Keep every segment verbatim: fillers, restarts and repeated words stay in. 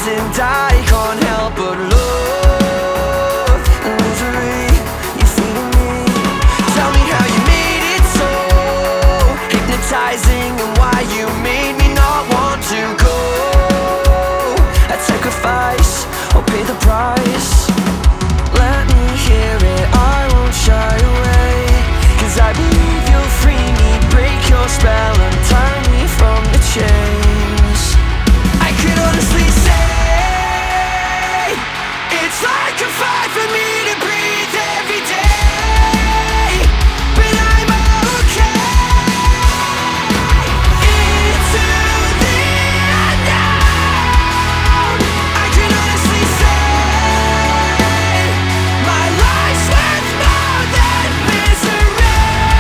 and I can't help but love the misery you feel in me. Tell me how you made it so hypnotizing, and why you made me not want to go. I'd sacrifice, I'll pay the price. Let me hear it, I won't shy away, 'cause I believe you'll free me, break your spell and tie me from the chains. I could honestly say it's like a fight for me to breathe every day, but I'm okay. Into the unknown, I can honestly say my life's worth more than misery.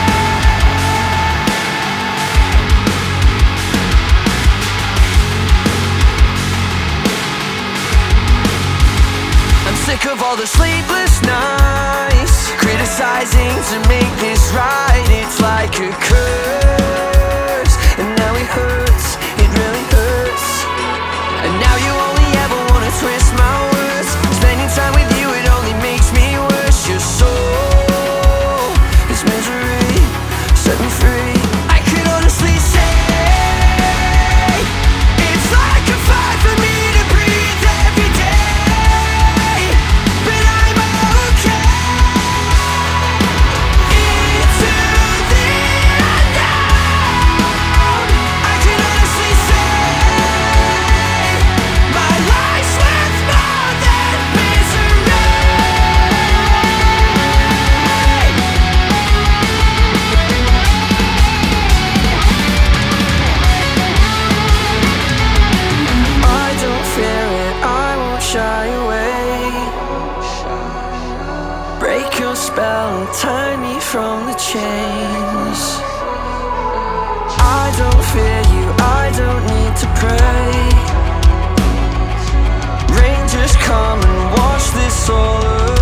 I'm sick of all the sleepless nights, criticizing to make this right. It's like a curse, and now it hurts, it really hurts. And now you only ever wanna twist my words. Spending time with you, it only makes me worse. Your soul is misery, set me free. I could honestly say it's like a fight for me to breathe every day, but I'm okay. Into the unknown, I can honestly say my life's worth more than misery. I don't fear it, I won't shy away. Break your spell and tie me from the chains. I don't fear you, I don't need to pray. Rain, just come and wash this all away.